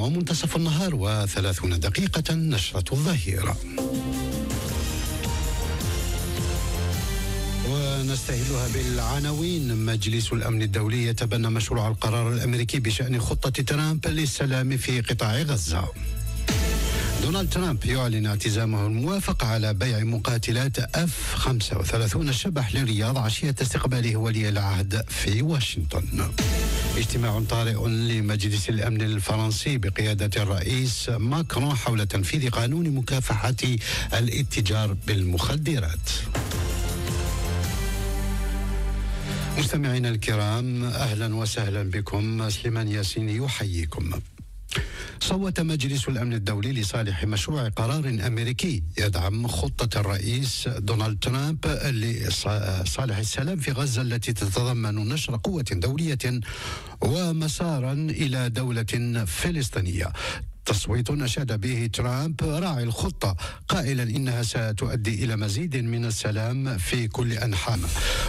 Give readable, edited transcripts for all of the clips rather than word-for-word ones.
ومنتصف النهار و30 دقيقة نشرة الظهيرة. ونستهلها بالعناوين. مجلس الأمن الدولي يتبنى مشروع القرار الأمريكي بشأن خطة ترامب للسلام في قطاع غزة. دونالد ترامب يعلن اعتزامه الموافقة على بيع مقاتلات F-35 شبح للرياض عشية استقباله ولي العهد في واشنطن. اجتماع طارئ لمجلس الأمن الفرنسي بقيادة الرئيس ماكرون حول تنفيذ قانون مكافحة الاتجار بالمخدرات. مستمعينا الكرام، أهلا وسهلا بكم. سليمان ياسين يحييكم. صوت مجلس الأمن الدولي لصالح مشروع قرار أمريكي يدعم خطة الرئيس دونالد ترامب لصالح السلام في غزة، التي تتضمن نشر قوة دولية ومسارا إلى دولة فلسطينية. تصويت أشاد به ترامب راعي الخطة قائلا إنها ستؤدي إلى مزيد من السلام في كل أنحاء.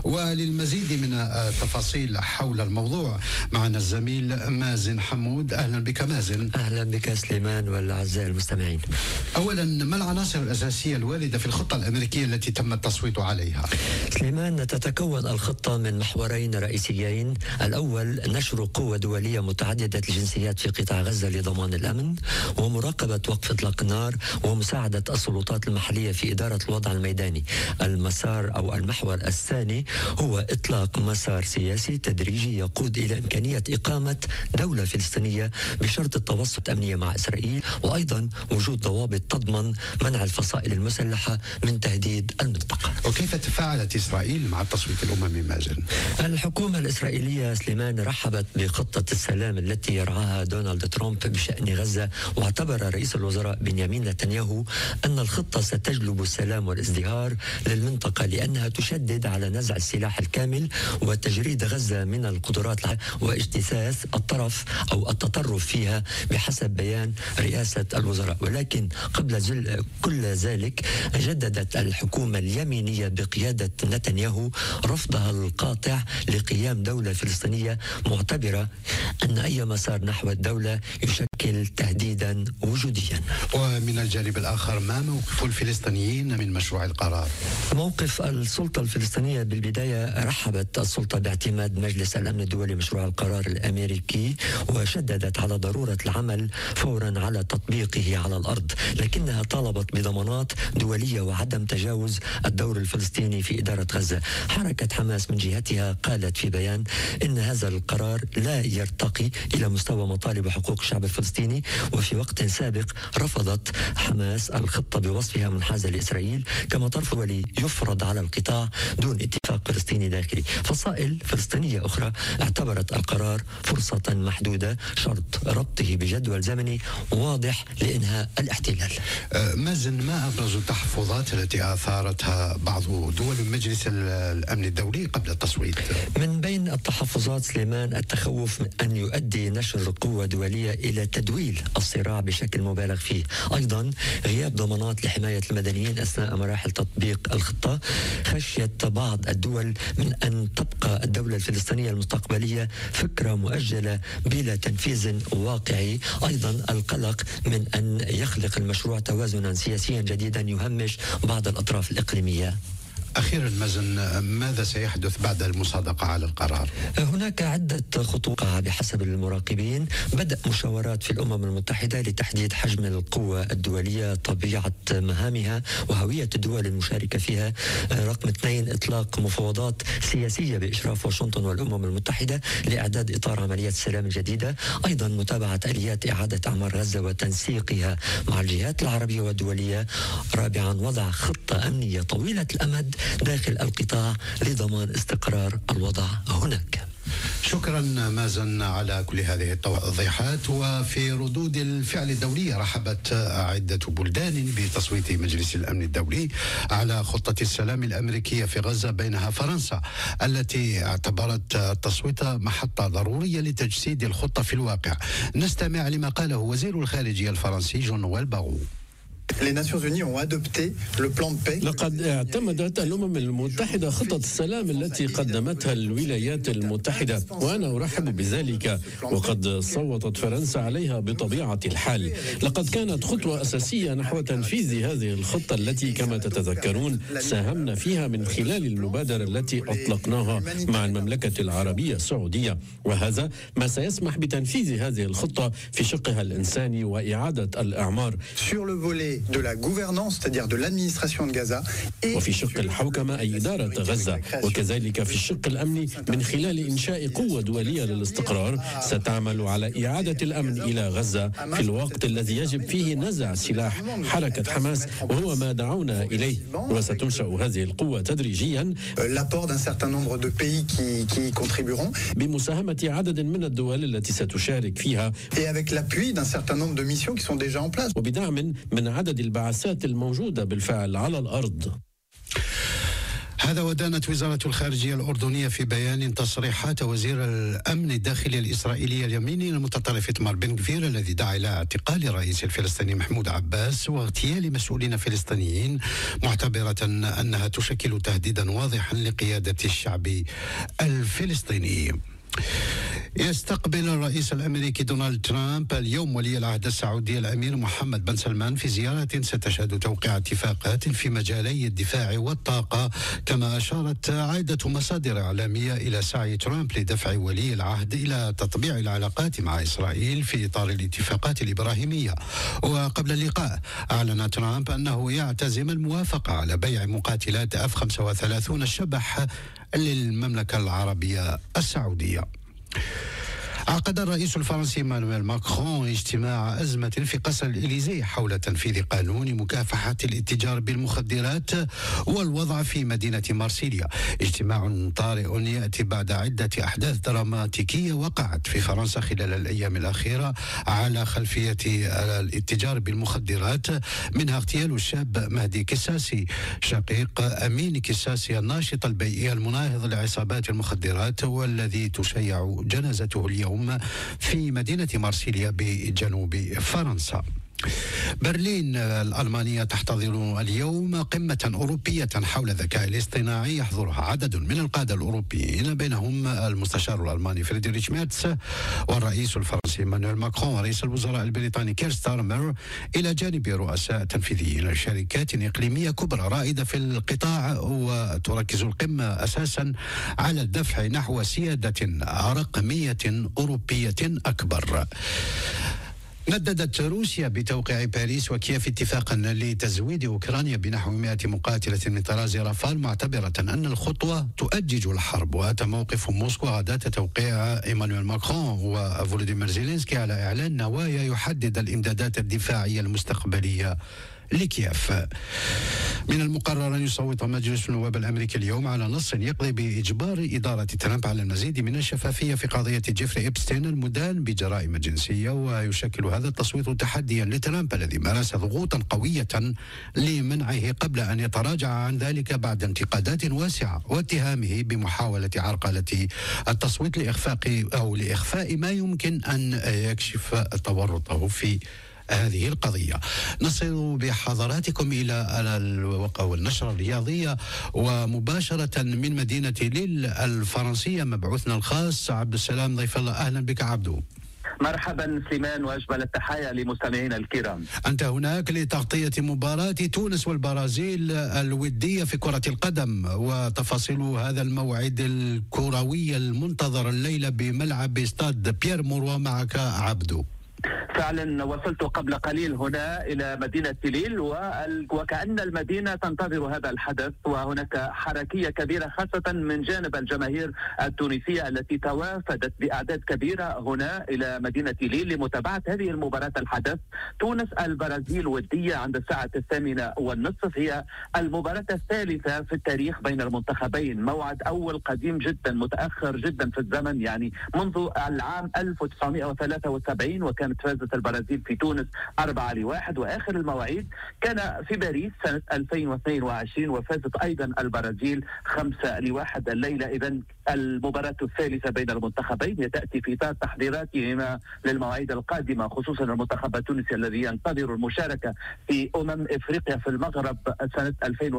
وللمزيد من التفاصيل حول الموضوع معنا الزميل مازن حمود. أهلا بك مازن. أهلا بك سليمان والأعزاء المستمعين. أولا، ما العناصر الأساسية الواردة في الخطة الأمريكية التي تم التصويت عليها؟ سليمان، تتكون الخطة من محورين رئيسيين. الأول نشر قوة دولية متعددة الجنسيات في قطاع غزة لضمان الأمن ومراقبة وقف إطلاق النار ومساعدة السلطات المحلية في إدارة الوضع الميداني. المسار أو المحور الثاني هو إطلاق مسار سياسي تدريجي يقود إلى إمكانية إقامة دولة فلسطينية بشرط التوسط أمنية مع إسرائيل، وأيضا وجود ضوابط تضمن منع الفصائل المسلحة من تهديد المنطقة. وكيف تفاعلت إسرائيل مع التصويت الأممي مازن؟ الحكومة الإسرائيلية سليمان رحبت بخطة السلام التي يرعاها دونالد ترامب بشأن غزة، واعتبر رئيس الوزراء بنيامين نتنياهو أن الخطة ستجلب السلام والازدهار للمنطقة، لأنها تشدد على نزع السلاح الكامل وتجريد غزة من القدرات واجتثاث الطرف أو التطرف فيها بحسب بيان رئاسة الوزراء. ولكن قبل كل ذلك جددت الحكومة اليمينية بقيادة نتنياهو رفضها القاطع لقيام دولة فلسطينية، معتبرة أن أي مسار نحو الدولة يشكل تهديدا وجوديا. ومن الجانب الآخر، ما موقف الفلسطينيين من مشروع القرار؟ موقف السلطة الفلسطينية: بالبداية رحبت السلطة باعتماد مجلس الأمن الدولي مشروع القرار الأمريكي، وشددت على ضرورة العمل فورا على تطبيقه على الأرض، لكنها طالبت بضمانات دولية وعدم تجاوز الدور الفلسطيني في إدارة غزة. حركة حماس من جهتها قالت في بيان إن هذا القرار لا يرتقي إلى مستوى مطالب حقوق الشعب الفلسطيني، وفي وقت سابق رفضت حماس الخطة بوصفها منحازة لإسرائيل، كما ترفض يفرض على القطاع دون اتفاق فلسطيني داخلي. فصائل فلسطينية أخرى اعتبرت القرار فرصة محدودة شرط ربطه بجدول زمني واضح لإنهاء الاحتلال. مازن، ما أبرز التحفظات التي أثارتها بعض دول مجلس الأمن الدولي قبل التصويت؟ من بين التحفظات سليمان التخوف من أن يؤدي نشر قوة دولية إلى تدويل الصراع بشكل مبالغ فيه. أيضا غياب ضمانات لحماية المدنيين أثناء مراحل تطبيق الخطة، خشية بعض الدول من أن تبقى الدولة الفلسطينية المستقبلية فكرة مؤجلة بلا تنفيذ واقعي. أيضا القلق من أن يخلق المشروع توازنا سياسيا جديدا يهمش بعض الأطراف الإقليمية. أخيرا مازن، ماذا سيحدث بعد المصادقة على القرار؟ هناك عدة خطوات بحسب المراقبين. بدأ مشاورات في الأمم المتحدة لتحديد حجم القوة الدولية، طبيعة مهامها وهوية الدول المشاركة فيها. رقم 2، إطلاق مفاوضات سياسية بإشراف واشنطن والأمم المتحدة لإعداد إطار عمليات السلام الجديدة. أيضا متابعة آليات إعادة أعمار غزة وتنسيقها مع الجهات العربية والدولية. رابعا، وضع خطة أمنية طويلة الأمد داخل القطاع لضمان استقرار الوضع هناك. شكرا مازن على كل هذه التوضيحات. وفي ردود الفعل الدولية، رحبت عدة بلدان بتصويت مجلس الأمن الدولي على خطة السلام الأمريكية في غزة، بينها فرنسا التي اعتبرت التصويت محطة ضرورية لتجسيد الخطة في الواقع. نستمع لما قاله وزير الخارجية الفرنسي جون نويل باغو. لقد اعتمدت الأمم المتحدة خطة السلام التي قدمتها الولايات المتحدة، وأنا أرحب بذلك، وقد صوتت فرنسا عليها بطبيعة الحال. لقد كانت خطوة أساسية نحو تنفيذ هذه الخطة التي كما تتذكرون ساهمنا فيها من خلال المبادرة التي أطلقناها مع المملكة العربية السعودية، وهذا ما سيسمح بتنفيذ هذه الخطة في شقها الإنساني وإعادة الإعمار وفي شق الحوكمة أي إدارة غزة، وكذلك في الشق الأمني من خلال إنشاء قوة دولية للاستقرار ستعمل على إعادة الأمن إلى غزة في الوقت الذي يجب فيه نزع سلاح حركة حماس، وهو ما دعونا إليه. وستنشأ هذه القوة تدريجيا بمساهمة عدد من الدول التي ستشارك فيها وبدعم من عدد البعثات الموجودة بالفعل على الأرض. هذا ودانت وزارة الخارجية الأردنية في بيان تصريحات وزير الأمن الداخلي الإسرائيلي اليميني المتطرف إيتمار بن غفير الذي دعا إلى اعتقال الرئيس الفلسطيني محمود عباس واغتيال مسؤولين فلسطينيين، معتبرة أنها تشكل تهديدا واضحا لقيادة الشعب الفلسطيني. يستقبل الرئيس الأمريكي دونالد ترامب اليوم ولي العهد السعودي الأمير محمد بن سلمان في زيارة ستشهد توقيع اتفاقات في مجالي الدفاع والطاقة، كما أشارت عدة مصادر إعلامية إلى سعي ترامب لدفع ولي العهد إلى تطبيع العلاقات مع إسرائيل في إطار الاتفاقات الإبراهيمية. وقبل اللقاء أعلن ترامب أنه يعتزم الموافقة على بيع مقاتلات F-35 الشبح للمملكة العربية السعودية. عقد الرئيس الفرنسي مانويل ماكرون اجتماع أزمة في قصر الإليزي حول تنفيذ قانون مكافحة الاتجار بالمخدرات والوضع في مدينة مارسيليا. اجتماع طارئ يأتي بعد عدة أحداث دراماتيكية وقعت في فرنسا خلال الأيام الأخيرة على خلفية الاتجار بالمخدرات، منها اغتيال الشاب مهدي كساسي شقيق أمين كساسي الناشط البيئي المناهض لعصابات المخدرات، والذي تشيع جنازته اليوم في مدينة مارسيليا بجنوب فرنسا. برلين الألمانية تحتضن اليوم قمة أوروبية حول الذكاء الاصطناعي يحضرها عدد من القادة الأوروبيين، بينهم المستشار الألماني فريدريش ميرتس والرئيس الفرنسي مانويل ماكرون ورئيس الوزراء البريطاني كير ستارمر، إلى جانب رؤساء تنفيذيين لشركات إقليمية كبرى رائدة في القطاع. وتركز القمة أساسا على الدفع نحو سيادة رقمية أوروبية أكبر. نددت روسيا بتوقيع باريس وكييف اتفاقا لتزويد أوكرانيا بنحو 100 مقاتلة من طراز رافال، معتبرة أن الخطوة تؤجج الحرب. وأتى موقف موسكو غداة توقيع إيمانويل ماكرون وفولوديمير زيلينسكي على إعلان نوايا يحدد الإمدادات الدفاعية المستقبلية لكييف. من المقرر أن يصوت مجلس النواب الأمريكي اليوم على نص يقضي بإجبار إدارة ترامب على المزيد من الشفافية في قضية جيفري إبستين المدان بجرائم جنسية، ويشكل هذا التصويت تحديا لترامب الذي مارس ضغوطا قوية لمنعه قبل أن يتراجع عن ذلك بعد انتقادات واسعة واتهامه بمحاولة عرقلة التصويت لإخفاء ما يمكن أن يكشف تورطه في هذه القضية. نصل بحضراتكم إلى الوقع والنشرة الرياضية، ومباشرة من مدينة ليل الفرنسية مبعوثنا الخاص عبد السلام ضيف الله. أهلا بك عبدو. مرحبا سليمان وأجمل التحايا لمستمعينا الكرام. أنت هناك لتغطية مباراة تونس والبرازيل الودية في كرة القدم، وتفاصيل هذا الموعد الكروي المنتظر الليلة بملعب استاد بيير موروا معك عبدو. فعلا وصلت قبل قليل هنا إلى مدينة ليل وكأن المدينة تنتظر هذا الحدث، وهناك حركية كبيرة خاصة من جانب الجماهير التونسية التي توافدت بأعداد كبيرة هنا إلى مدينة ليل لمتابعة هذه المباراة الحدث. تونس البرازيل ودية عند الساعة 8:30 هي المباراة الثالثة في التاريخ بين المنتخبين، موعد أول قديم جدا متأخر جدا في الزمن، يعني منذ العام 1973 وكانت فازت فازت البرازيل في تونس 4-1. وآخر المواعيد كان في باريس سنة 2022 وفازت أيضا البرازيل 5-1 الليلة. إذن المباراة الثالثة بين المنتخبين تأتي في إطار تحضيراتهما للمواعيد القادمة، خصوصا المنتخب التونسي الذي ينتظر المشاركة في إفريقيا في المغرب سنة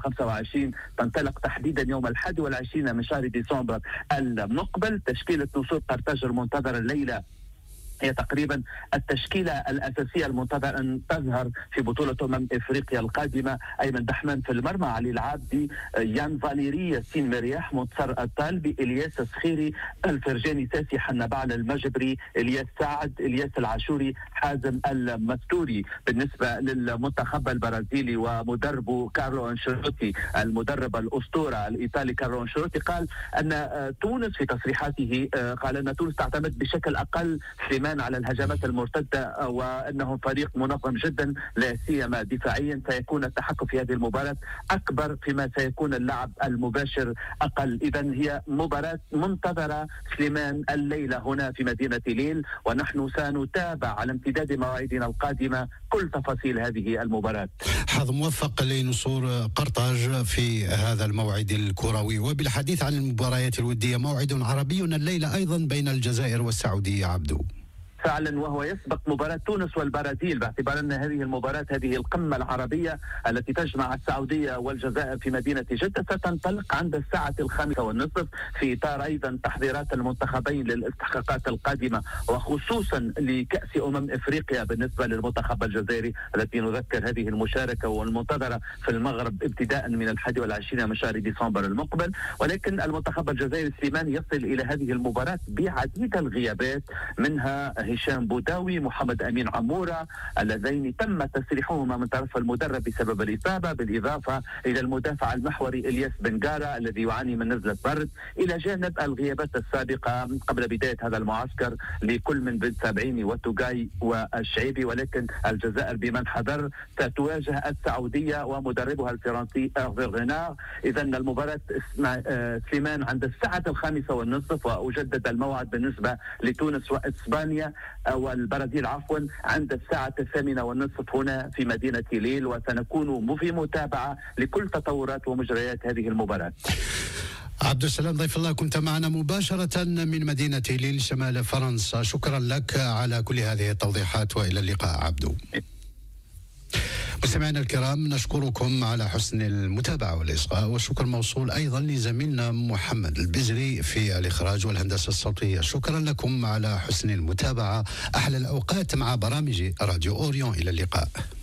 2025 تنطلق تحديدا يوم 21 من شهر ديسمبر المقبل. تشكيلة نسور قرطاج المنتظرة الليلة هي تقريبا التشكيلة الأساسية المنتظر أن تظهر في بطولة إفريقيا القادمة. أيمن دحمان في المرمى، علي العابدي، يان فاليري، ياسين مرياح، منتصر الطالبي، إلياس السخيري، الفرجاني ساسي، حنبعل المجبري، إلياس سعد، إلياس العاشوري، حازم المستوري. بالنسبة للمنتخب البرازيلي ومدربه كارلو أنشيلوتي، المدرب الأسطورة الإيطالي كارلو أنشيلوتي قال أن تونس في تصريحاته قال أن تونس تعتمد بشكل أقل على الهجمات المرتدة، وأنه فريق منظم جدا لا سيما دفاعيا. سيكون التحكم في هذه المباراة أكبر فيما سيكون اللعب المباشر أقل. إذن هي مباراة منتظرة سليمان الليلة هنا في مدينة ليل، ونحن سنتابع على امتداد مواعيدنا القادمة كل تفاصيل هذه المباراة. حظ موفق لنسور قرطاج في هذا الموعد الكروي. وبالحديث عن المباريات الودية، موعد عربي الليلة أيضا بين الجزائر والسعودية عبدو. فعلا، وهو يسبق مباراة تونس والبرازيل، باعتبار أن هذه المباراة هذه القمة العربية التي تجمع السعودية والجزائر في مدينة جدة ستنطلق عند الساعة 5:30 في إطار أيضا تحضيرات المنتخبين للاستحقاقات القادمة، وخصوصا لكأس إفريقيا بالنسبة للمنتخب الجزائري التي نذكر هذه المشاركة والمنتظرة في المغرب ابتداء من 21 من شهر ديسمبر المقبل. ولكن المنتخب الجزائري سليمان يصل إلى هذه المباراة بعديد الغيابات، منها هشام بوداوي، محمد أمين عمورة، اللذين تم تسريحهما من طرف المدرب بسبب الإصابة، بالإضافة إلى المدافع المحوري إلياس بنغارا الذي يعاني من نزلة برد، إلى جانب الغيابات السابقة قبل بداية هذا المعسكر لكل من بن سبعيني وتوغاي والشعيبي. ولكن الجزائر بمن حضر ستواجه السعودية ومدربها الفرنسي أرفي غينار. إذن المباراة سليمان عند الساعة 5:30، وأجدد الموعد بالنسبة لتونس وإسبانيا والبرازيل عند الساعة 8:30 هنا في مدينة ليل، وسنكون في متابعة لكل تطورات ومجريات هذه المباراة. عبد السلام ضيف الله، كنت معنا مباشرة من مدينة ليل شمال فرنسا. شكرا لك على كل هذه التوضيحات، وإلى اللقاء عبدو. مستمعينا الكرام، نشكركم على حسن المتابعة والإصغاء، والشكر موصول أيضا لزميلنا محمد البزري في الإخراج والهندسة الصوتية. شكرا لكم على حسن المتابعة. أحلى الأوقات مع برامج راديو أوريون. إلى اللقاء.